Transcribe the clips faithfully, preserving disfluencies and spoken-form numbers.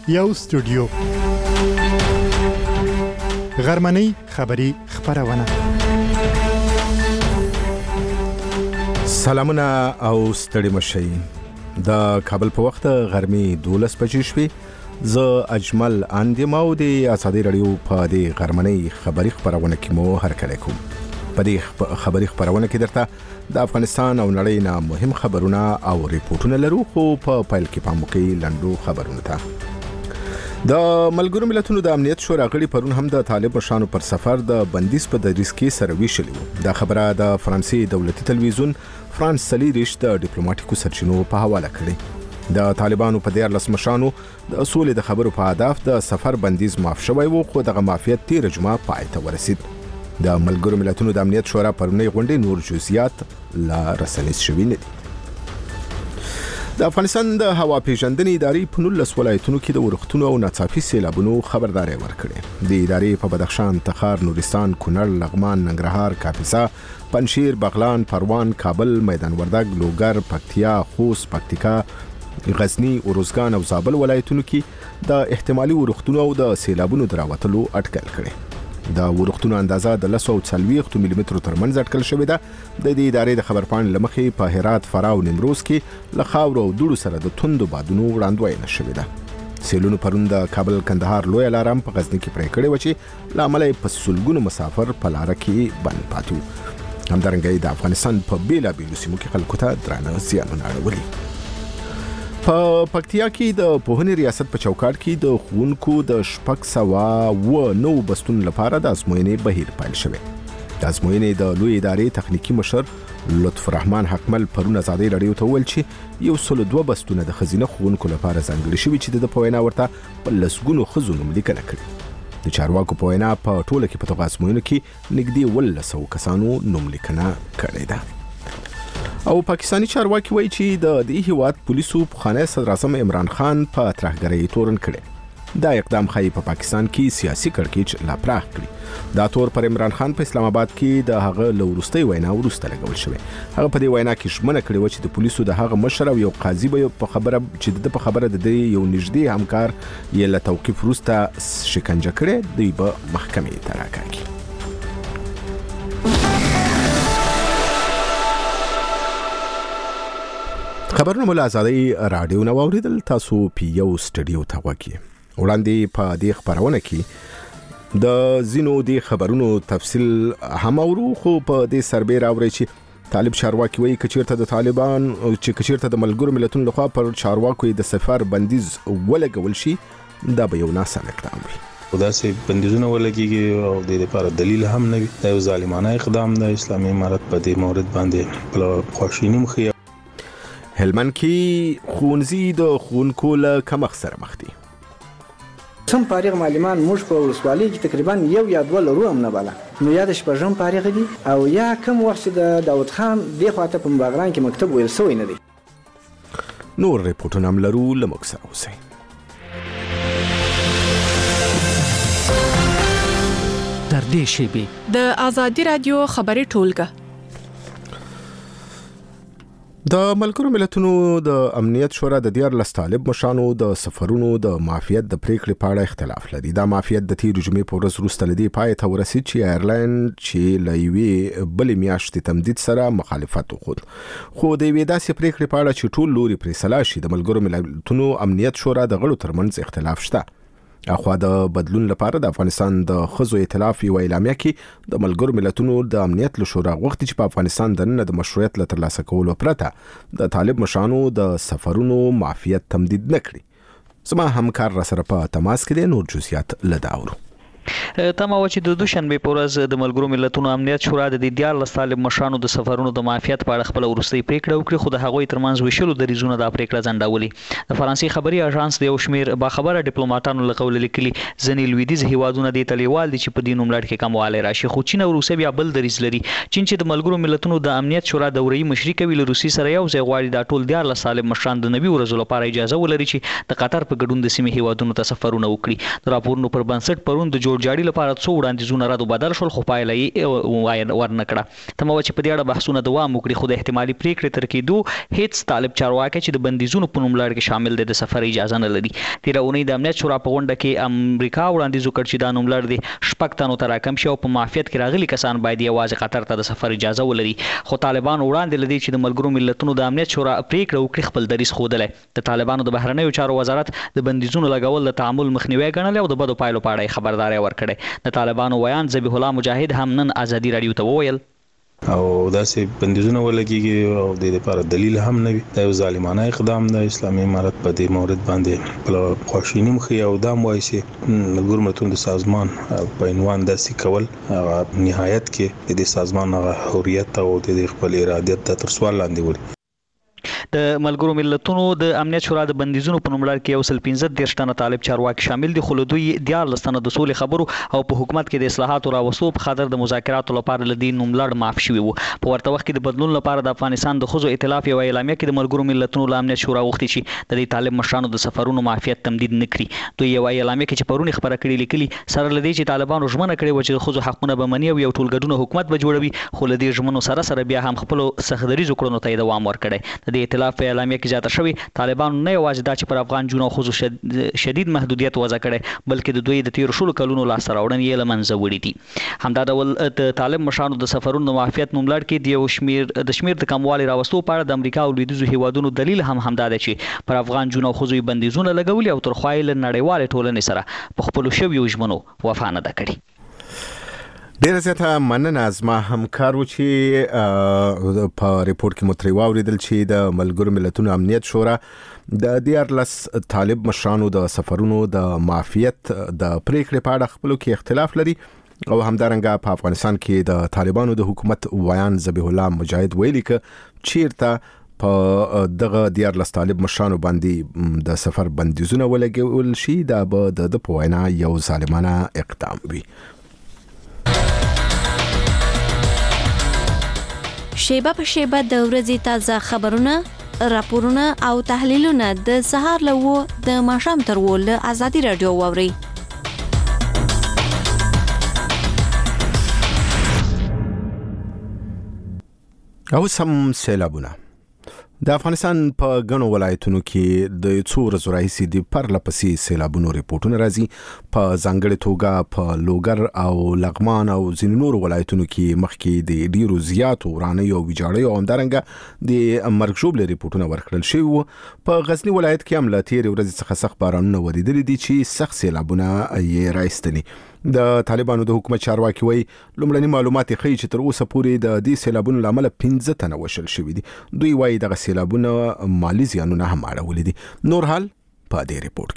یو سټوډیو غرمنۍ خبری خبرونه. سلامونه او ستړي مشي. د کابل په وخت غرمې دولس بجې شوې. زه اجمل اندیم او د ازادي رادیو په دې غرمنۍ خبری خبرونه کې مو هرکلی کوم. په دې خبری خبرونه کې درته د افغانستان او نړۍ نه مهم خبرونه او ریپورتونه لرو، خو په پیل کې پام وکړئ لنډو خبرونو ته. د ملګرو ملتونو د امنیت شورا غړي پرون هم د طالب مشرانو پر سفر د بندیز په دریس کې سره ویشلي وو. دا خبره د فرانسې دولتي تلویزیون فرانس سلیریش د ډیپلوماټیکو سرچینو په حواله کړي. د طالبانو په دیارلس مشرانو د اصول د خبرو په هدف د سفر بندیز معاف شوی وو، خو دغه معافیت تیر جمعه پای ته ورسید. د ملګرو ملتونو د امنیت شورا پرونی غونډې نور جزئیات لا رسنیز شوي نه دي. د افغانستان د هوا پیژندنې ادارې په نولس ولایتونو کې د ورښتونو او ناڅاپي سیلابونو خبرداري ورکړې. د ادارې په بدخشان، تخار، نورستان، کونړ، لغمان، ننګرهار، کاپیسا، پنجشیر، بغلان، پروان، کابل، میدان وردګ، لوګر، پکتیا، خوست، پکتیکا، غزنی، اروزګان او زابل ولایتونو کې د احتمالي ورښتونو او د سیلابونو دراوتلو اټکل کړي. د ورښتونو اندازه د لس او څلوېښت ملي مترو ترمنځ اټکل شوې ده. د دې ادارې د خبرپاڼې له مخې په هرات، فراه او نیمروز کې له خاورو او دوړو سره د توندو بادونو وړاندوینه شوې ده. سیلونو پرون د کابل کندهار لویه لاره هم په غزني کې پرې کړې وه، چې له امله یې په سلګونو مسافر په لاره کې بند پاتې وو. همدارنګه د افغانستان په بېلابېلو سیمو کې خلکو ته درانه زیانونه اړولي. په پکتیا کې د پوهنې ریاست په چوکاټ کې د ښوونکو د شپږ سوه اووه نوو بستونو لپاره د ازموینې بهیر پیل شوی. د ازموینې د لوی ادارې تخنیکي مشر لطف الرحمن حکمل پرون ازادي رادیو ته وویل چې یو سل دوه بستونه د ښځینه ښوونکو لپاره ځانګړي شوي، چې د په وینا ورته په لسګونو ښځو نوملیکنه کړې. د چارواکو په وینا په ټوله کې په دغه ازموینو کې نږدې اوولس سوه کسانو نوملیکنه کړې ده. او پاکستانی چارواکي وایي چې د دې هیواد پولیسو پخوانی صدر اعظم عمران خان په ترهګرۍ تورن کړي. دا اقدام ښایي په پاکستان کې سیاسي کړکېچ لا پراخ کړي. دا تور پر عمران خان په اسلام آباد کې د هغه له وروستۍ وینا وروسته لګول شوی. هغه په دې وینا کې ژمنه کړې وه چې د پولیسو د هغه مشر او یو قاضي به په خبره چې د په خبره د یو نږدې همکار یې له توقیف وروسته شکنجه کړي، دوی به محکمې ته راکاږي. خبرونه مو له ازادي رادیو نه واوریدل. تاسو په یو سټډیو ته غوږی. وړاندې په دې خبرونه کې د زینو د خبرونو تفصیل هم اورو، خو په دې سربېره اوري چې طالب چارواکي وایي کچیرته د طالبان چې کچیرته د ملګرو ملتونو لخوا پر چارواکو د سفر بندیز ولګول شي، دا به یو ناسم اقدام وي. دا سه بندیزونه ولګيږي او د دې لپاره دلیل هم نه وي. دا یو ظالمانه اقدام د اسلامي امارت په دې مورد باندې په خواشینی مخې. هلمند کې ښوونځي د ښوونکو له کمښت سره مخ دي. سم فارغ معلمان موږ په ولسوالۍ کې تقریبا یو یا دوه لرو هم نه باله، نو یا د شپږم فارغ دي او یا کم وخت چې د داود خان دې خواته په بغلان کې مکتب ویل سوی نه دی. نور ریپورټونه هم لرو، له موږ سره اوسئ. تر دې شیبې د ازادي رادیو خبري ټولګه. د ملګرو ملتونو د امنیت شورا د دیارلس طالب مشرانو د سفرونو د معافیت د پریکړې په اړه اختلاف لري. دا معافیت د تیر جمعې په ورځ وروسته لدی پای ته ورسید چې ایرلاین چې له یوې بلې میاشتې تمدید سره مخالفت وکړ، خو د یوې داسې پریکړې په اړه چې ټول لوري پرې سلا شي د ملګرو ملتونو امنیت شورا د غړو ترمنځ اختلاف شته. اخوا د بدلون لپاره د افغانستان د ښځو ائتلاف یو اعلامیه کې د ملګرو ملتونو د امنیت له شورا غوښتي چې په افغانستان دننه د مشروعیت له ترلاسه کولو پرته د طالب مشرانو د سفرونو معافیت تمدید نه کړي. زما همکار را سره په تماس کې دی، نور جزئیات له دا اورو. تمه و چې د دوشنبه په ورځ د ملګرو ملتونو امنیت شورا د دیارلس طالب مشرانو د سفرونو د معافیت په اړه خپل وروستۍ پریکړه وکړه، خو د هغوی ترمنځ ویشلو دریزونه د پریکړه ځنډولې. د فرانسې خبري اژانس د یو شمیر باخبره ډیپلوماټانو له قول لیکلي ځینې لویدیځ هیوادونه د تلیوال دي چې په دې نوملړ کې کموالی راشي، خو چین او روسیه بیا بل دریز لري. چین چې د ملګرو ملتونو د امنیت شورا دوري مشري کوي، له روسیې سره یو ځای غواړي دا ټول دیارلس طالب مشران د نوي ورځو لپاره اجازه ولري چې د قطر په ګډون د سیمې هیوادونو ته سفرونه وکړي. د راپورونو پر بنسټ پرون د جوړ جوړجاړي لپاره څو وړاندیزونه رد بدل شول خو پایله یې ورنکړه. تمه وه چې په دې اړه بحثونه دوام وکړي خو د احتمالي پریکړې تر کېدو هیڅ طالب چارواکی چې د بندیزونو په نوم لړ کې شامل دی د سفر اجازه نه لري. تېره اونۍ د امنیت شورا په غونډه کې امریکا وړاندیز وکړ چې دا نوم لړ دی شپږ تنو ته راکم شي او په معافیت کې راغلي کسان باید یوازې قطر ته د سفر اجازه ولري. خو طالبان وړاندې لدی چې د ملګرو ملتونو د امنیت شورا پریکړه وکړي خپل دریځ ښودلی. د طالبانو د بهرنیو چارو وزارت د بندیزونو لګول د تعامل مخنیوی ګڼلی او د بدو پایلو په اړه یې خبرداری ورکړی. د طالبانو ویان ذبیح الله مجاهد هم نن ازادي راډیو ته وویل او داسې بندیزونه ولګيږي او د دې لپاره دلیل هم نه وي. دا یو ظالمانه اقدام د اسلامي امارت په دې مورد باندې په خواشینی مخې او دام وایي چې ملګرو ملتونو د سازمان په عنوان داسې کول نهایت کې د سازمان حریت او د خپل ارادیت تر سوال لاندې وړي. د ملګرو ملتونو د امنیت شورا د بندیزونو په نوم لړ کې یو سل پنځه دېرش تنه طالب چارواکي شامل دي خو له دوی دیارلس تنه د سولې خبرو او په حکومت کې د اصلاحاتو راوستلو په خاطر د مذاکراتو لپاره له دې نوم لړ معاف شوي وو. په ورته وخت کې د بدلون لپاره د افغانستان د ښځو ائتلاف یوه اعلامیه کې د ملګرو ملتونو له امنیت شورا غوښتي چې د دې طالب مشرانو د سفرونو معافیت تمدید نه کړي. دوی یوه اعلامیه کې چې پرون یې خپره کړې لیکلي سره له دې چې طالبانو ژمنه کړې وه چې د ښځو حقونه به مني او یو ټولګډونه حکومت به جوړوي خو له دې ژمنو سره سره بیا هم خپلو سختدریزو کړنو ته یې دوام ورکړی. د دې ائتلاف په اعلامیه کې زیاته شوې طالبانو نه یوازې دا چې پر افغان جونو ښځو شدید محدودیت وضع کړی بلکې د دوی د تیرو شلو کلونو لاسته راوړنې یې له منځه وړي دي. همدا ډول د طالب مشرانو د سفرونو د معافیت نوم لړ کې د یو شمیر د شمیر د کموالي راوستلو په اړه د امریکا او لویدیځو هیوادونو دلیل هم همدا دی چې پر افغان جونو ښځو یې بندیزونه لګولي او تر خوا یې له نړیوالې ټولنې سره په خپلو شویو ژمنو وفا نه ده کړې. ډیره زیاته مننه زما همکار و چې په ریپورت کې مو ترې واوریدل چې د ملګرو ملتونو امنیت شورا د دیارلس طالب مشرانو د سفرونو د معافیت د پریکړې په اړه خپلو کې اختلاف لري او همدارنګه په افغانستان کې د طالبانو د حکومت ویان ذبیح الله مجاهد ویلي چې چیرته په دغه دیارلس طالب مشرانو باندې د سفر بندیزونه ولګول شي دا به د په وینا یو ظالمانه اقدام وي. شیبه په شیبه د ورځې تازه خبرونه، راپورونه او تحلیلونه د سهار له و د ماښام تر و له ازادي راډیو واورئ. او سم سیلابونه د افغانستان په غنو ولایتونو کې د څو ورځې راهیسې د پرله پسې سیلابونو ریپورتونه راځي. په ځانګړې توګه په لوګر او لغمان او ځینو نورو ولایتونو کې مخکې د ډیرو زیاتو ورانیو او ویجاړیو او همدارنګه د مرګ ژوبلې ریپورتونه ورکړل شوي وو. په غزني ولایت کې هم له تېرې ورځې څخه سخت بارانونه وریدلي دي چې سخت سیلابونه یې راایستلي. د طالبانو د حکومت چارواکي وایي لومړني معلومات ښیي چې تر اوسه پورې د دې سیلابونو له امله پنځه تنه وشل شوي دي. دوی وایي دغه سیلابونه مالي زیانونه هم اړولي دي. نور حال په دې ریپورت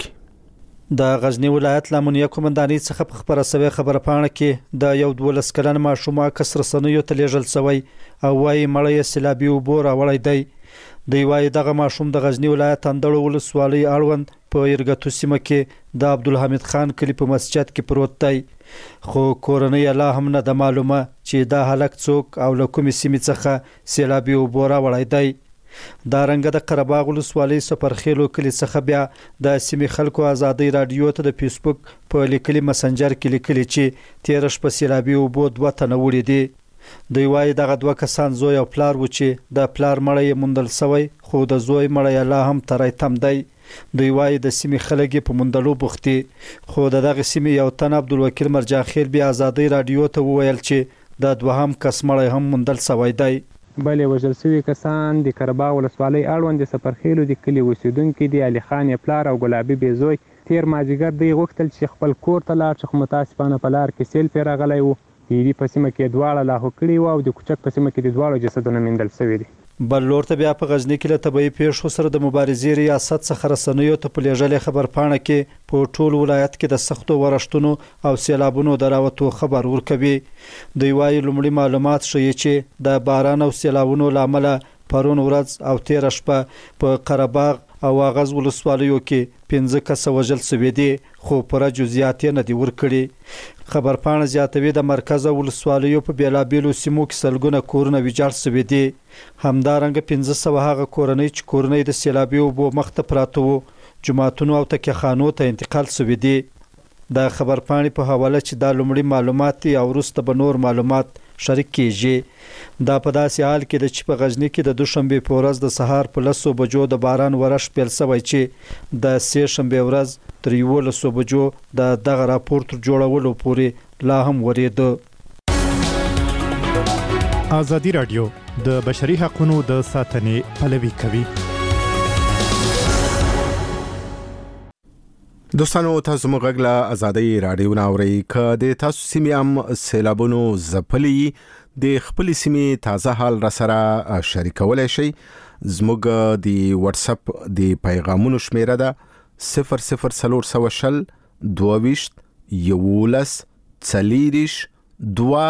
کې د غزنی ولایت له امنیه قومندانۍ څخه په خبره سوې خبره پاڼه کې د یو دولس کلن ماشوم عکس رسنیو ته لیږل شوی او وایي مړی یې سیلابي اوبو راوړی دی. دوی وایي دغه ماشوم د غزنی ولایت اندړو ولسوالۍ اړوند په یرګتو سیمه کې د عبدالحمید خان کلی په مسجد کې پروت دی. خو کورنۍ لا هم نه ده معلومه چې دا هلک څوک او له کومې سیمې څخه سیلابي اوبو راوړی دی. دا رنګه د قره باغ ولسوالۍ سفرخیلو کلي څخه بیا د سیمې خلکو ازادۍ راډیو ته د فیسبوک په لیکلي مسنجر کې لیکلي چې تېره شپه سیلابي اوبو دوه تنه وړي دي. دوی وایي دغه دوه کسان زوی او پلار و چې د پلار مړی یې موندل شوی خو د زوی مړی لا هم تری تم دی. دوی وایي د سیمې خلک یې په موندلو بوخت دي. خو د دغه سیمې یو تن عبدالوکیل مرجاخیل بیا ازادۍ راډیو ته وویل چې د دوهم کس مړی هم موندل شوی دی. بلې وژل شوي کسان د قره باغ ولسوالۍ اړوند د سفرخیلو د کلي اوسېدونکي دي. علي خان یې پلار او ګلابي بې زوی تېر مازدیګر دوی غوښتل چې خپل کور ته لاړ شي خو متاسفانه په لار کې سیل پرې راغلی و. پیری په سیمه کې دواړه لاهو کړي وو او د کوچک په سیمه کې د دواړو جسدونه موندل شوي دي. بل لور ته بیا په غزني کې له طبیعي پیښو سره د مبارزې ریاست څخه رسنیو ته په لیږلې خبرپاڼه کې په ټول ولایت کې د سختو ورښتونو او سیلابونو د راوتو خبر ورکوي. دوی وایي لومړي معلومات ښیي چې د باران او سیلابونو له امله پرون ورځ او تېره شپه په قره باغ او اغاز ولسوالیو کې پنځه کسه وژل شوي دي خو پوره جزئیات یې نه دي ورکړي. خبرپاڼه زیاتوي د مرکز ولسوالیو په بیلابیلو سیمو کې سلګونه کورونه ویجاړ شوي دي. همدارنګه پنځه سوه هغه کورنۍ چې کورنۍ د سیلابي اوبو مخ ته پراته وو جوماتونو او تکیهخانو ته انتقال شوي دي. د خبرپاڼې په حواله چې دا لومړی معلومات دي او وروسته به نور معلومات شریک کیږي. دا په داسې حال کې د چې په غزنی کې د دوشنبه په ورځ د سهار په لسو بجو د باران ورش پیل شوی چې د سې شنبه ورځ تر یولسو بجو د دغه راپور تر جوړولو پورې لا هم ورېده. ازادي رادیو د بشري حقوقو د ساتنې پلوي کوي. دوستانو تاسو موږ غلا ازادي رادیو ناوړی ک د تاسو سیمې هم سیلابونو زپلی د خپل سیمې تازه حال را سره شریکولای شي. زموږ د واتس اپ د پیغامونو شمیره ده صفر صفر صفر سوشل دوویشت یولس څلیریش دوا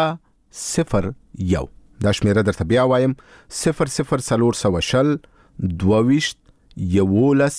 صفر یو. دا شمیره درته بیا وایم صفر صفر صفر سوشل دوویشت یولس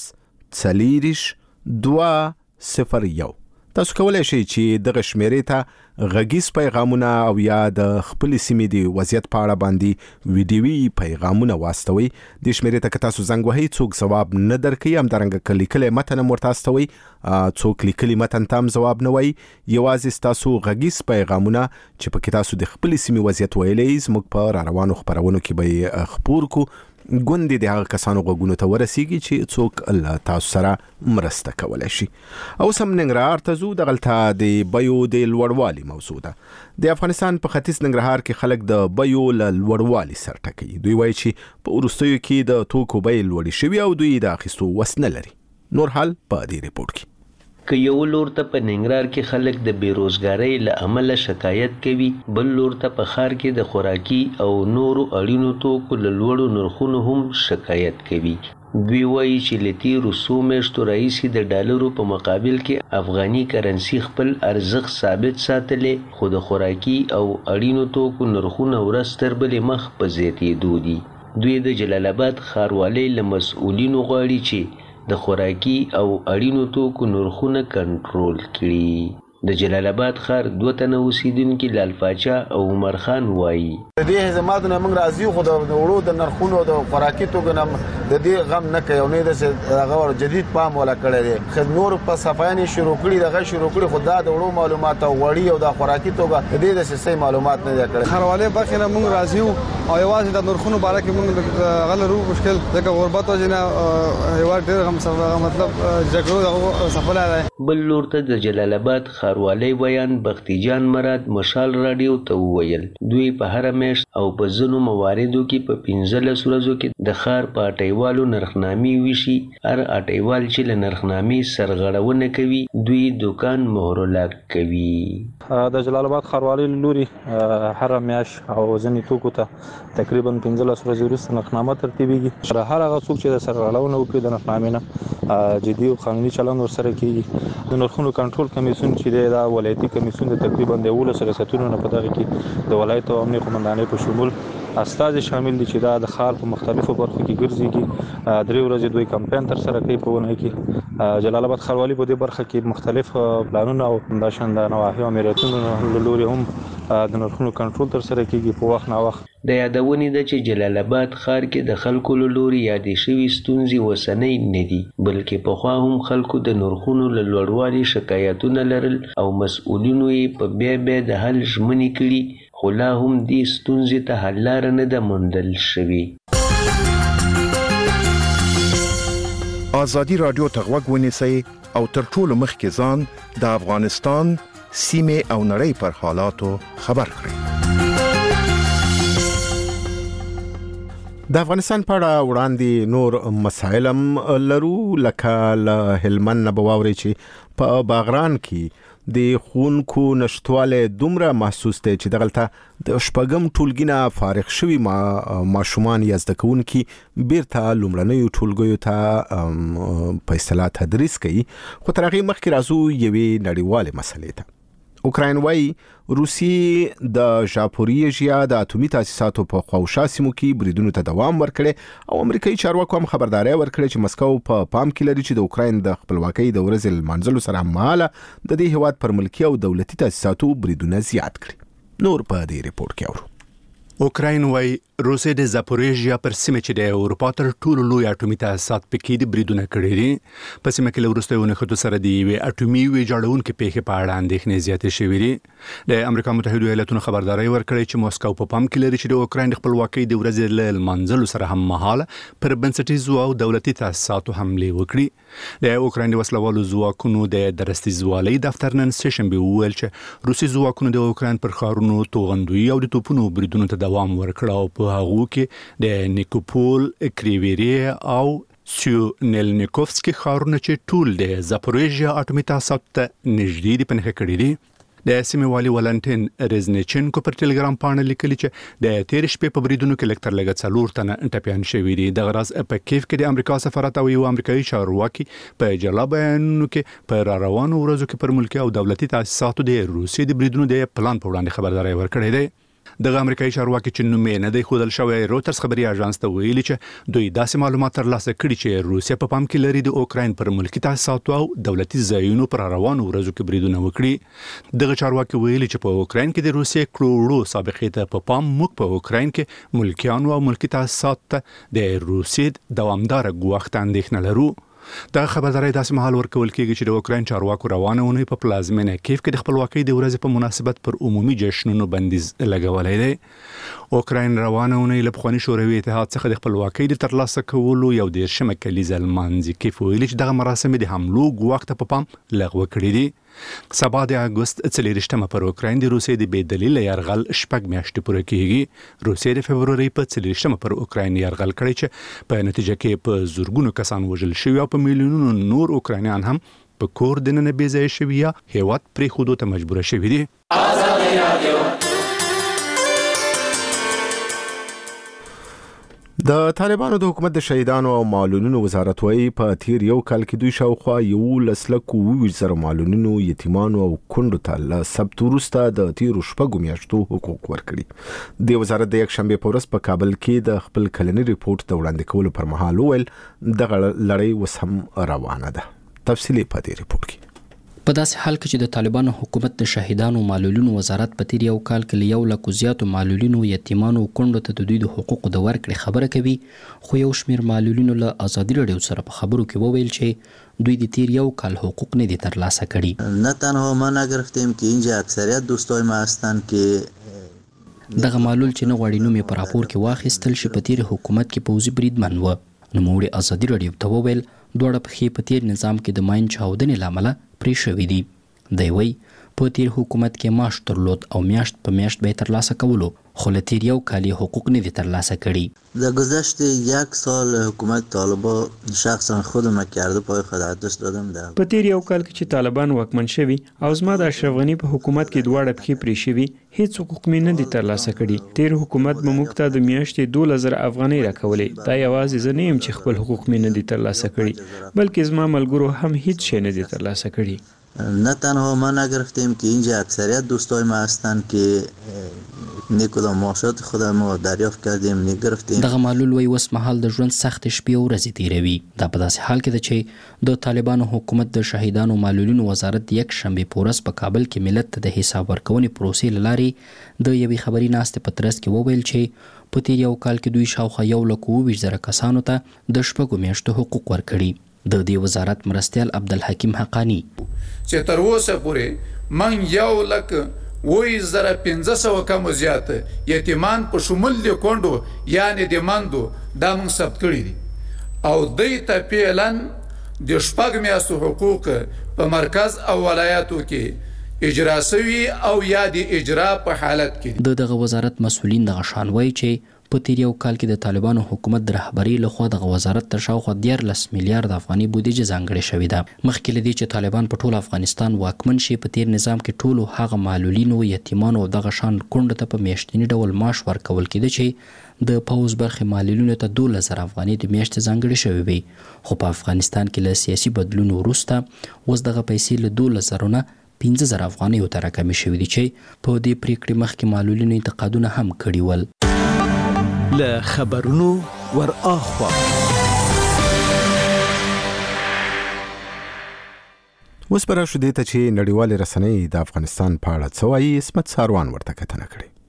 څلیریش دوا صفر یو. تاسو کولای شئ چې دغه شمیرې ته غږیز پیغامونه او یا د خپل سیمې د وضعیت په اړه باندې ویډیوي پیغامونه واستوي. د شمیرې ته که تاسو زنګ وهئ څوک ځواب نه درکوي، همدارنګه لیکلی متن هم ورته استوئ، څوک لیکلي متن ته هم ځواب نه وایي. یوازې ستاسو غږیز پیغامونه چې پکې تاسو د خپل سیمې وضعیت ویلی زموږ په را روانو خپرونو کې به یې خپور کو. ګوندې د هغه کسانو غوږونو ته ورسیږي چې څوک الله تاسو سره مرسته کولای شي. او سم ننګرهار ته ځو. دغلته د بیو د لوړوالي موضوع ده. د افغانستان په ختیځ ننګرهار کې خلک د بیو له لوړوالي سر ټکوي. دوی وایي چې په وروستیو کې د توکو بیې لوړې شوي او دوی د اخیستو وس نه لري. نور حال په دې ریپورت کې. که یو لور ته په ننګرهار کې خلک د بیروزګارۍ له امله شکایت کوي، بل لور ته په ښار کې د خوراکي او نورو اړینو توکو له لوړو نرخونو هم شکایت کوي. دوی وایي چې له تېرو څو میاشتو راهیسې د ډالرو په مقابل کې افغاني کرنسي خپل ارزښت ثابت ساتلی، خو د خوراکي او اړینو توکو نرخونه ورځ تر بلې مخ په زیاتېدو دي. دوی د جلال آباد ښاروالۍ له مسؤلینو غواړي چې د خوراکي او اړینو توکو نرخونه کنټرول کړي. د جلال آباد ښار دوه تنه اوسیدونکي لال پاچا او عمر خان وایي د دې خدماتو نه موږ راضي، خو د وړو د نرخونو د خوراکي توکو نه د دې غم نه کوي او نه د هغه جدید پام ولا کړی دی. خو نور په صفایانې شروع کړي دغه شروع کړي، خو دا د وړو معلومات او وړي او د خوراکي توکو د دې د صحیح معلومات نه دی کړی. ښاروالۍ برخې نه موږ راضي او یوازې د نرخونو باره کې موږ غلرو مشکل ځکه غربت وجه نه هیواد ډېر غم سره مطلب جګړو دغه سفر دی. بل لور ته د جلال آباد ښاروالۍ بیان بختي جان مراد مشال راډیو ته وویل دوی په هر میاشت او په ځینو مواردو کې په پنځلس ورځو کې د ښار په اټیوالو نرخنامې ویشي. هر اټیوال چې له نرخنامې سرغړونه کوي دوی دکان مهرلاک کوي. د جلال آباد ښاروالۍ له لوري هر میاشت او ځینې توکو ته تقریبا پنځلس ورځې وروسته نرخنامه ترتیبیږي. هر هغه څوک چې د سرغړونه وکړي د نرخنامې نه جدي او قانوني چلند ورسره کیږي. د نرخونو کنټرول کمیسیون چې دی دا ولایتي کمیسیون د تقریبا د یولس ریاستونو نه په دغه کې د ولایت او امنیه قومندانۍ په شمول استازي شامل دي چې دا د ښار په مختلفو برخو کې ګرځي. درې ورځې دوی کمپاین تر سره کوي په ونه کې. جلال آباد ښاروالۍ په دې برخه کې مختلف پلانونه او همداشان د نواحي او امریتونو له لوري هم د نرخونو کنټرول تر سره کیږي په وخت نه وخت. د یادونې ده چې جلال آباد ښار کې د خلکو له لوري یادې شوي ستونزې اوسنۍ نه دي، بلکې پخوا هم خلکو د نرخونو له لوړوالي شکایتونه لرل او مسؤلینو یې په بیا بیا د حل ژمنې کړي، خو لا هم دې ستونزې ته حل لاره نه ده موندل شوې. ازادي رادیو ته غوږ ونیسئ او تر ټولو مخکې ځان د افغانستان سیمې او نړۍ پر حالاتو خبر کړئ. د افغانستان په اړه وړاندې نور مسایل هم لرو، لکه له هلمند نه به واورئ چې په باغران کې د ښوونکو نشتوالی دومره محسوس دی چې دغلته د شپږم ټولګي نه فارغ شوي ماشومان یا زده کوونکي بیرته لومړنیو ټولګیو ته په اصطلاح تدریس کوي. خو تر هغې مخکې راځو یوې نړیوالې مسلې ته. اوکراین وایي روسیې د ژاپوریژیا د اټومي تاسیساتو په خواوشا سیمو کې بریدونو ته دوام ورکړی او امریکایي چارواکو هم خبرداری ورکړی چې مسکو په پام کې لري چې د اوکراین د خپلواکۍ د ورځې لمانځلو سره هممهاله د دې هیواد پر ملکي او دولتي تاسیساتو بریدونه زیات کړي. نور په دې ریپورت کې اورو. اوکراین وايي روسیې د زاپوریژیا پر سیمه چې د اروپا تر ټولو لوی اټومي تاسیسات پکې د بریدونه کړي دي په سیمه کې له وروستیو نښتو سره د یوې اټومي ویجاړونکې پیښې په اړه اندېښنې زیاتې شوې دي د امریکا متحده ایالاتونو خبرداري ورکړې چې موسکو په پام کې لري چې د اوکراین د خپلواکۍ د ورځې له لمانځلو سره هم مهاله پر بنسټیزو او دولتي تاسیساتو حملې وکړي د اوکراین د وسلوالو ځواکونو د درستیزوالۍ دفتر نن سهشنبه وویل چې روسي ځواکونو د اوکراین پر ښارونو توغندوي او د توپونو بریدونو ته دوام ورکړ او په هغو کې د نیکوپول، کریویری او سیونلنیکوفسکي ښارونه چې ټول د زاپوریژیا اټومي تاسیسات ته نږدې دي په نښه کړي دي. د سیمې والي ولنټین رزنیچنکو پر ټلګرام پاڼه لیکلي چې د تیر شپې په بریدونو کې لږ تر لږه څلور تنه ټپیان شوي دي. دغه راز په کیف کې د امریکا سفارت او یو امریکایي چارواکي په جلا بیانونو کې په را روانو ورځو کې پر ملکي او دولتي تاسیساتو د روسیې د بریدونو د پلان په وړاندې خبرداری ورکړی دی. دغه امریکایي چارواکي چې نوم یې نه دی ښودل شوی روټرز خبري اژانس ته ویلي چې دوی داسې معلومات ترلاسه کړي چې روسیه په پام کې لري د اوکراین پر ملکي تاسیساتو او دولتي ځایونو پر روانو ورځو کې بریدونه وکړي. دغه چارواکي ویلي چې په اوکراین کې د روسیې کروڑو سابقې ته په پام موږ په اوکراین کې ملکیانو او ملکي تاسیسات ته د روسیې دوامداره ګواښ ته اندېښنه لرو. دا خبرداری داسې مهال ورکول کېږي چې د اوکراین چارواکو روانه اونۍ په پلازمینه کیف کې د خپلواکۍ د ورځې په مناسبت پر عمومي جشنونو بندیز لګولی دی. اوکراین روانه اونۍ له پخواني شوروي اتحاد څخه د خپلواکۍ د ترلاسه کولو یو دېرشمه کلیزه لمانځي. کیف ویلي چې دغه مراسم د حملو ګواښ ته په پام لغوه کړي دي. سبا د اګوست څلېرویشتمه پر اوکراین د روسیې د بې دلیله یرغل شپږ میاشتې پوره کېږي. روسیې د فبرورۍ په څلېرویشتمه پر اوکراین یرغل کړی چې په نتیجه کې په زرګونو کسان وژل شوي او په میلیونونو نور اوکراینیان هم په کور دننه بې ځایه شوي یا هیواد پرېښودو ته مجبوره شوي دي. د طالبانو د حکومت د شهیدانو او معلولینو وزارت وايي په تیر یو کال کې دوی شاوخوا یولس لک اووه زره معلولینو، یتیمانو او کونډو ته له ثبت وروسته د تیرو شپږو میاشتو حقوق ورکړي. د وزارت د یکشنبې په ورځ په کابل کې د خپل کلني ریپورت د وړاندې کولو پر مهال وویل دغه لړۍ اوس هم روانه ده. تفصیلي په دې ریپورت کې. په داسې حال کې چې د طالبانو حکومت د شهیدانو معلولینو وزارت په تیر یو کال کې له یو لکو زیاتو معلولینو، یتیمانو او کونډو ته د دوی د حقوقو د ورکړې خبره کوي، خو یو شمېر معلولینو له ازادي راډیو سره په خبرو کې وویل چې دوی د تیر یو کال حقوق نه دي ترلاسه کړي. نه تنها ما نگرفتیم که اینجا اکثریت دوستای ما هستند که دغه معلول چې نه غواړي نوم یې په راپور کې واخیستل شي په تیر حکومت کې پوځي بریدمن و. نوموړي ازادي راډیو ته وویل دواړه پښې په تیر نظام کې د ماین چاودنې له امله پرې شوي دي. دی وایي په تیر حکومت کې معاش درلود او میاشت په میاشت به یې ترلاسه کولو، خو له تیر یو کال یې حقوق نه دي ترلاسه کړي. در گذشت یک سال حکومت طالبان شخصا خودم کرده پای خود ادرس دادم. در په تیر یو کال کې چې طالبان واکمن شوي او زما د اشرف غني په حکومت کې دواړه پښې پرې شوي، هیڅ حقوق مې نه دي ترلاسه کړي. تیر حکومت به موږ ته د میاشتې دولس زره افغانۍ راکولې. دا یوازې زه نه یم چې خپل حقوق مې نه دي ترلاسه کړي، بلکې زما ملګرو هم هیڅ شی نه دي ترلاسه کړي. نه تنها ما نگرفتیم که اینجا اکثریت دوستای ما هستند که نیکودام معاشات خودم ما دریافت کردیم نگرفتیم. دغه معلول وایي اوس مهال د ژوند سخت شپې او ورځې تیروي. دا په داسې حال کې ده چې د طالبانو حکومت د شهیدانو معلولینو وزارت یک شنبې په ورځ په کابل کې ملت ته د حساب ورکونې پروسې له لارې د یوې خبري ناستې په ترڅ کې وویل چې په تیر یو کال کې دوی شاوخوا یو لک اووه ویشت زره کسانو ته د شپږو میاشتو حقوق ورکړي. د دې وزارت مرستیال عبدالحکیم حقانی چې تر اوسه پورې من یو لک اووه زره پنځه سوه کم زیات یتیمان په شمول د کونډو یعنی د مندو دا موږ ثبت کړي دي او دوی ته فعلا د شپږ میاشتو حقوق په مرکز او ولایاتو کې اجرا شوي او یا د اجرا په حالت کې. د دغه وزارت مسؤلین دغه شان وایي چې په تیر یو کال کې د طالبانو حکومت د رهبرۍ لخوا دغه وزارت تر شاوخوا دیارلس میلیارد افغاني بودیجه ځانګړې شوې ده. مخکې له دې چې طالبان په ټول افغانستان واکمن شي، په تیر نظام کې ټولو هغه معلولینو، یتیمانو او دغه شان کونډو ته په میاشتني ډول معاش ورکول کېده چې د پوځ برخې معلولینو ته دولس زره افغانۍ د میاشتې ځانګړې شوې وي. خو په افغانستان کې له سیاسي بدلون وروسته اوس دغه پیسې له دولس زرو نه پنځه زره افغانیو ته راکمې شوې دي چې په دې پریکړې مخکې معلولینو انتقادونه هم کړي ول. له خبرونو ور اخوا اوس پر شو دې ته چې نړیوال رسنۍ د افغانستان په اړه څه وایي. اسمت ساروان ورته کتنه کړې.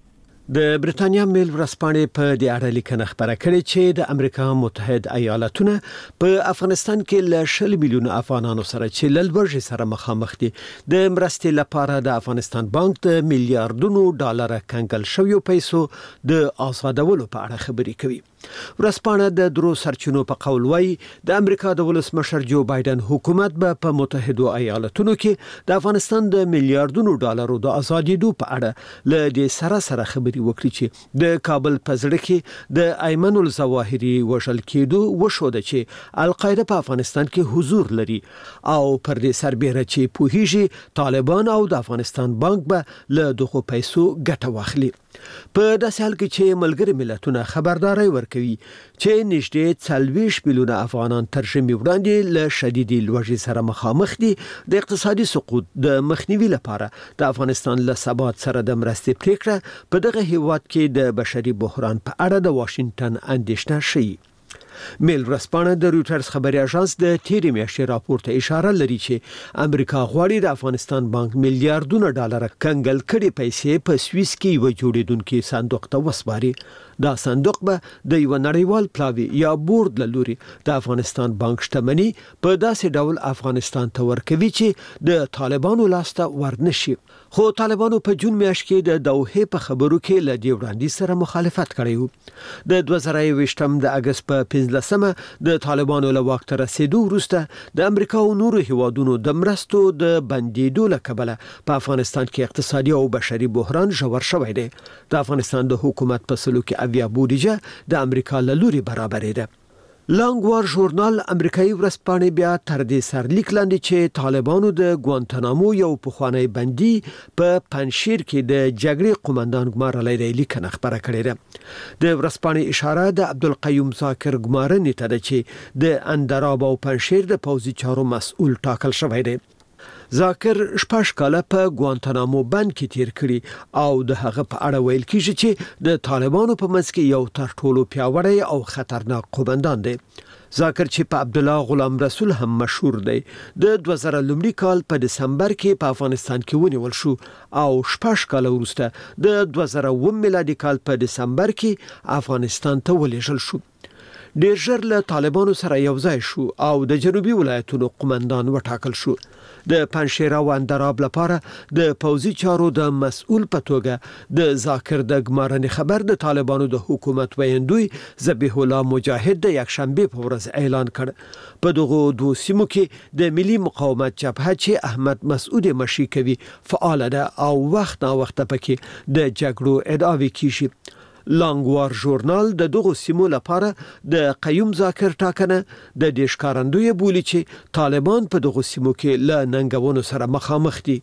د برېټانیا میل ورځپاڼې په دې اړه لیکنه خبره کړې چې د امریکا متحد ایالاتونه په افغانستان کې له شل میلیون افغانانو سره چې له لوږې سره مخامخ دي د مرستې لپاره د افغانستان بانک د میلیارډونو ډالر کنګل شویو پیسو د آزادولو په اړه خبرې کوي. ورځپاڼه د درو سرچینو په قول وايي د امریکا د ولسمشر جو بایدن حکومت به په متحده ایالاتونو کې د افغانستان د میلیارډونو ډالرو د آزادېدو په اړه له دې سره سره خبرې وکړي چې د کابل په زړه کې د ایمن الظواهري وژل کېدو وشوده چې القاعده په افغانستان کې حضور لري او پر دې سربېره چې پوهیږي طالبان او د افغانستان بانک به له دغه پیسو ګټه واخلي. په داسې حال کې چې ملګری ملتونه خبرداري ورکوي چې نږدې څلوېښت میلیونه افغانان تر ژمي وړاندې له شدیدې لوږې سره مخامخ دي. د اقتصادي سقوط د مخنیوي لپاره د افغانستان له ثبات سره د مرستې پریکړه په دغه هیواد کې د بشري بحران په اړه د واشنگټن اندېښنه شي. میل ورځپاڼه د رويټرز خبري اژانس د تیرې میاشتې راپور ته اشاره لري چې امریکا غواړي د افغانستان بانک میلیارډونه ډالر کنګل کړي پیسې په سویس کې یو جوړیدونکو صندوق ته وسپاري. دا صندوق به د یو نړیوال پلاوی یا بورډ لوري د افغانستان بانک شتمنۍ په داسې ډول افغانستان ته ورکوي چې د طالبانو لاسته ورنشي. خو طالبانو په جون میاشت کې د دوحه په خبرو کې له دې وړاندې سره مخالفت کړی و. د دوه زره یوویشتم د اگست په پنځلسمه د طالبانو له واک ته رسیدو وروسته د امریکا او نورو هیوادونو د مرستو د بندیدو له کبله په افغانستان کې اقتصادي او بشري بحران ژور شوی دی. د افغانستان د حکومت په سلو کې اویا بودیجه د امریکا له لوري برابرې ده. لانګوار ژورنال امریکایي ورځپاڼې بیا تر دې سرلیک لاندې چې طالبانو د ګوانتانامو یو پخوانی بندي په پنشیر کې د جګړې قومندان ګمارلی دی لیکنه خبره کړې ده. د ورځپاڼې اشاره د عبدالقیوم ذاکر ګمارنې ته ده چې د اندراب او پنشیر د پوځي چارو مسؤل ټاکل شوی دی. ذاکر شپږ کاله په ګوانتانامو بند کې تیر کړي او د هغه په اړه ویل کیږي چې د طالبانو په منځ کې یو تر ټولو پیاوړی او خطرناک قومندان دی. ذاکر چې په عبد الله غلام رسول هم مشهور دی د دوه زره لومړي کال په دسمبر کې په افغانستان کې ونیول شو او شپږ کاله وروسته د دوه زره اووه میلادي کال په دسمبر کې افغانستان ته ولېږل شو. ډیر ژر له طالبانو سره یو ځای شو او د جنوبي ولایتونو قومندان وټاکل شو. د پنشیر او اندراب لپاره د پوځي چارو د مسؤل په توګه د ذاکر د ګمارنې خبر د طالبانو د حکومت ویندوی ذبیح الله مجاهد د یکشنبه په ورځ اعلان کړ. په دغه دوه سیمو کې د ملي مقاومت جبهه چې احمد مسعود مشي کوي فعال ده او وخت نا وخت پکې د جګړو ادعاوې کیږي. لانګوار ژورنال د دغه سیمو لپاره د قیوم ذاکر ټاکنه د دې ښکارندوی بولی چې طالبان په دغه سیمو کې له ننګونو سره مخامخ دي.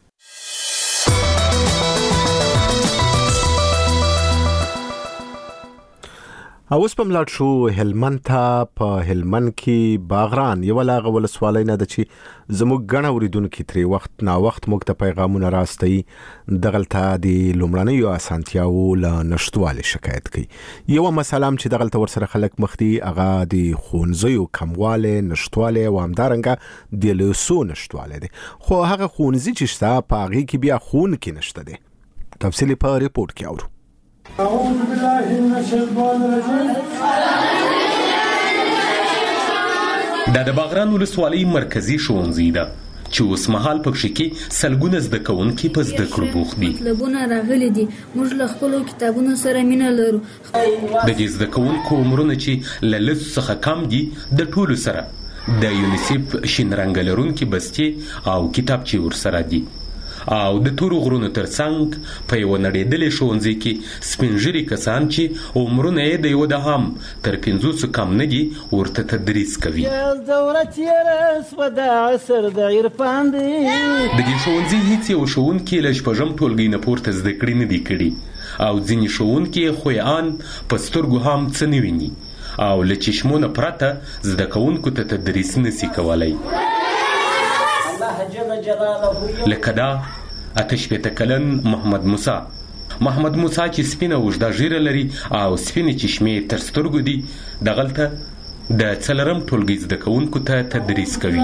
اوس په ملاټ شو هلمند ته. په هلمند کې باغران یو لاغه ولسوالۍ نه د چې زموږ غڼه اوریدونکو تری وخت نا وخت موږ ته پیغامونه راستي دغلته د لومړنیو اسانتیاو له نشټوالي شکایت کوي. یو مسله چې دغلته ورسره خلک مخ دي هغه د خونځیو کمواله نشټواله او همدارنګه د لوسو نشټواله دي. خو هغه خونځي چې شته په هغه کې بیا خون کې نشته دي. تفصیلی په ریپورت کې اورو. أعوذ بالله من الشيطان الرجيم. دا د باغران ولسوالۍ مرکزی ښوونځی ده چې اوس مهال پکې کې سلګونه زده کوونکي په زده کړو بوخت دي. مطلبونه راغلي دي، موږ له خپلو کتابونو سره مینه لرو. د دې زده کوونکو عمرونه چې له لس څخه کم دي د ټولو سره د یونیسف شین رنګ لرونکي بستې او کتابچې ورسره دي. او د تورو غرونو ترڅنګ په یو نړیدلې ښوونځي کې سپینږیري کسان چې عمرونه یې د یو د هم تر پنځوسو کم نه دي ورته تدریس کوي. د دې ښوونځي هیڅ یو ښوونکی له شپږم ټولګي نه پورته زده کړې نه دي کړي او ځینې ښوونکي خویان په سترګو هم څه نه ویني او له چشمو نه پرته زده کوونکو ته تدریس نشي کولی. لکه دا اته شپېته کلن محمد موسی محمد موسی چې سپینه اوږده ږیره لري او سپینې چشمې تر سترګو دي دغلته د څلورم ټولګي زده کوونکو ته تدریس کوي.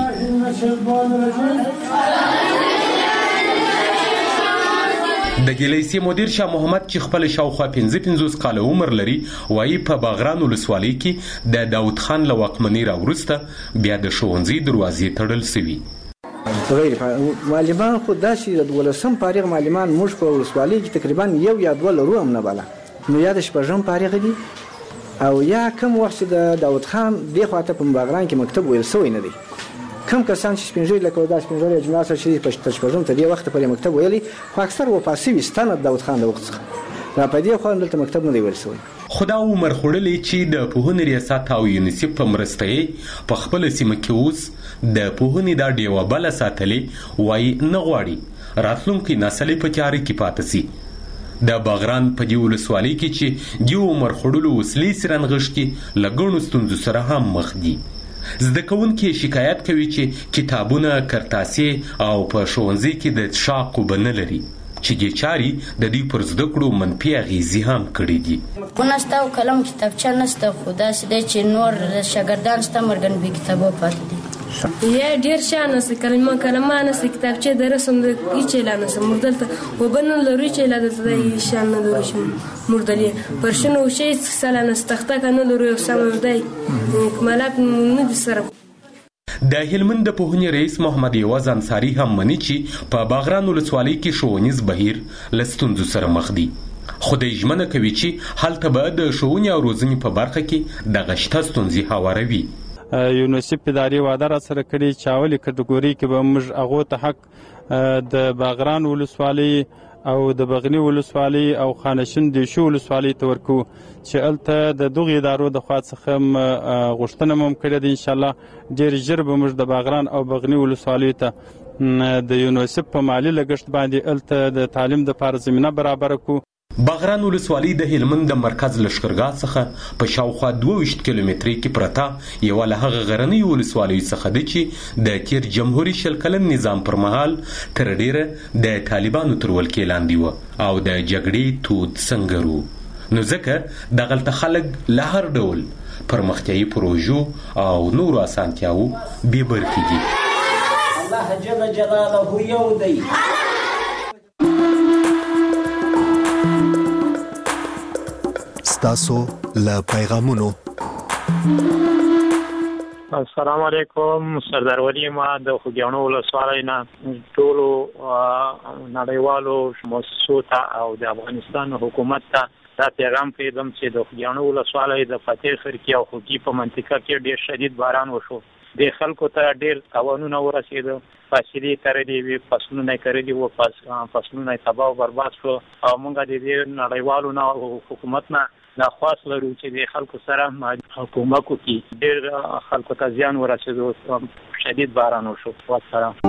د ګیلیسي مدیر شاه محمد چې خپل شاوخوا پنځه پنځوس کاله عمر لري وایي په باغران ولسوالۍ کې د داود خان له واکمنۍ راوروسته بیا د ښوونځي دروازې تړل سوي. غیر معلمان خو داسې د دولسم فارغ معلمان موږ په ولسوالۍ کې تقریبا یو یا دوه لرو هم نه بالا نو یا د شپږم فارغ دي او یا کم وخت د داود خان دې خواته په باغران کې مکتب ویل سوی نه دی. کم کسان چې سپینږیري لکه دا سپینږیري اجناس چې په شپږم ته دې وخت پورې مکتب ویلي خو اکثر وفاسي ستانه داود خان د وخت څخه را په دې خو دلته مکتب نه دی ویل سوی. خدا عمر خوړلې چې د پوهنې ریاست او یونیسف په مرسته په خپل سیمه کې اوس د پوهنې دا ډیوه بل ساتلې وایي نه غواړي راتلونکي نسل په چاري کې پاتې سي. د باغران په دی ولسوالۍ کې چې دی عمر خوړلو وسلې سرنغش کې لګونو ستونزو سره هم مخ دي. زده کوونکي شکایت کوي چې کتابونه کرتاسي او په ښوونځي کې د شاق وبنه لري چې د چاري د دې پر زده کړو منفي اغیزې هم کړې دي. ونسته او قلم کتابچه نسته خو داسې دی چې نور شاګردان سته مرګن به کتابو پاتې دي. یا ډیر شان نس کلمه کلمه نس کتابچه درسم د هیڅ لا نس مردلته وبنه لري چې لا د شان نه لري مردلې پرشنو شي سلا نس تخته کنه لري سم دی کمالات نه دي سره. د هلمند د پوهنې رئیس محمد یواز انصاری هم مني چې په باغران ولسوالۍ کې ښوونیز بهیر له ستونزو سره مخ دي. خو د ژمنه کوي چې هلته به د ښوونې او روزنې په برخه کې دغه شته ستونزې هواروي. یونیسف اداري وعده را سره کړې چې اولي کټګوري کې به موږ هغو ته حق د باغران ولسوالۍ او د بغنی ولسوالۍ او خانشین دیشو ولسوالۍ ته ورکو چې هلته د دغو ادارو د خوا څخه غوښتنه هم کړې ده. انشاءالله ډېر ژر به موږ د باغران او بغنی ولسوالیو ته د یونیسف په مالي لګښت باندې هلته د تعلیم دپاره زمینه برابره کړو. باغران ولسوالۍ د هلمند د مرکز لښکرګاه څخه په شاوخوا دوه ویشت کیلومترۍ کې پرته یوه له هغه غرنیو ولسوالیو څخه ده چې د تیر جمهوري شل کلن نظام پر مهال تر ډیره د طالبانو تر ولکې لاندې وه او د جګړې تود سنګر وو. نو ځکه دغلته خلک له هر ډول پرمختیایي پروژو او نورو اسانتیاوو بې برخې دي. الله جل جلاله یو دی. ستاسو له پیغامونو. السلام علیکم. سردار ولی ما د خوږیاڼو ولسوالۍ نه ټولو نړیوالو مؤسسو ته او د افغانستان حکومت ته دا پیغام پرېږدم چې د خوږیاڼو ولسوالۍ د فتح خرکي او خوږي په منطقه کې ډېر شدید باران وشو. د خلکو ته ډېر تاوانونه ورسېدل، فاصلې تړلې وې، فصلونه یې کرلي وو، فصلونه یې تباه او برباد شو. او موږ د دې نړیوالو نه او حکومت نه درخواست لرو چې د خلکو سره حکومت وکړي. ډېر خلکو ته زیان ورسېدو، شدید باران وشو. والسلام.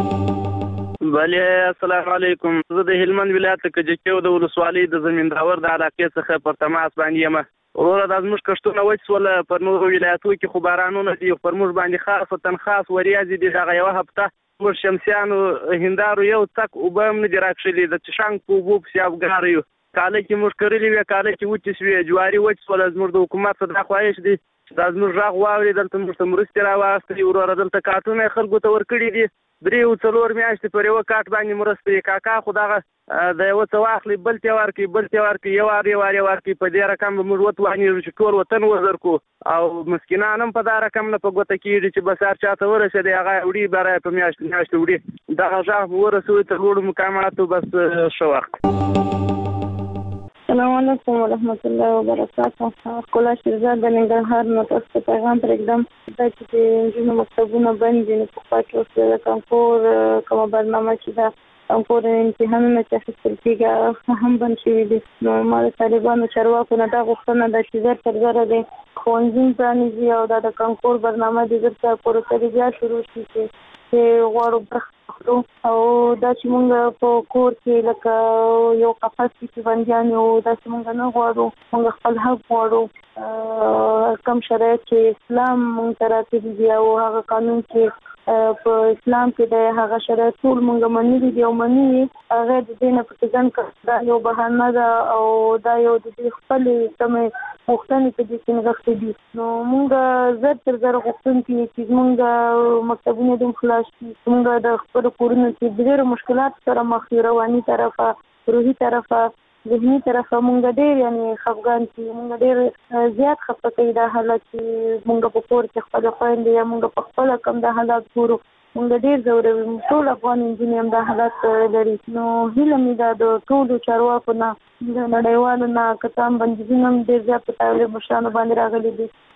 بله السلام علیکم. زه د هلمند ولایت کجکیو د ولسوالۍ د زمینداور د علاقې څخه پر تماس باندې یم. وروره دا زموږ کښتونه وچ سول، پر نورو ولایتو کې خو بارانونه دي، پر موږ باندې خاصتاً خاص وریځې دي. دغه یوه هفته موږ شمسیانو هندارو یو څک اوبه هم نه دي راکښلي، د چشنګ په اوبو پسې افګاره یو. کاله کې موږ کرلې وې، کاله کې وچې شوې، جواري وچ سوله. زموږ د حکومت څخه دا خواهش دی چې دا زموږ غږ واوري، دلته موږ ته مرستې راواخلي. وروره دلته کارټونه یې خلکو ته ورکړي دي، درې او څلور میاشتې پر یوه کارټ باندې مرستې. کاکا خو دغه د یوه څه واخلي بل ته ورکړي، بل ته ورکړي، یو وار یو وار یې ورکړي. په دې رقم به موږ وتوانېږو چې ټول وطن وزر کړو. او مسکینان هم په دا رقم نه په ګوته کېږي چې بس هر چا ته ورسېدی هغه وړي برای په میاشتې میاشتې وړي. دغه غږ ورسوي تر لوړو مقاماتو. بس ښه وخت. السلام علیکم ورحمت الله وبرکاته. ښکلا شیرزاد د ننګرهار نه تاسو ته پیغام پرېږدم. دا چې د نجونو مکتبونه بند دي، نو پخوا کې اوس د کانکور کومه برنامه چې ده، کانکور امتحانونه چې اخیستل کېږي هم بند شوي دي. نو ما د طالبانو چارواکو نه دا غوښتنه ده چې زر تر زره د ښوونځي پرانیزي او دا د کانکور برنامه د زر پروسه بیا شروع شي چې چې غواړو برخه واخلو. او دا چې مونږ په کور کې لکه یو قفس کې چې بندیان یو، داسې مونږ نه غواړو. مونږ خپل حق غواړو. کم شرایط چې اسلام مونږ ته راتلي دي او هغه قانون چې په اسلام کې د هغه شرایط ټول مونږ منلي دي او مني هغه د دې نه پټ ځان کړ. دا یو بهانه ده او دا یو د دې خپلې کومې غوښتنې په دې کې نغښتې دي. نو مونږ زر تر زر غوښتونکي چې زمونږ مکتبونه دوم خلاص شي. مونږ د خپلو کورونو کې د ډېرو مشکلاتو سره مخ یو، رواني طرفه روحي طرفه ذهني طرفه مونږ ډېر یعنی خفګان چې مونږ ډېر زیات خفه کوي دا حالت چې مونږ په کور کې خپل خويندې یا مونږ په خپل کم دا حالات ګورو مونږ ډېر ځوروي ټول افغان انجینر هم دا حالات لري نو هیله مې دا د ټولو چارواکو نه د نړیوالو نه کتام بندیزونه هم ډېر زیات په طالب مشرانو باندې راغلي دي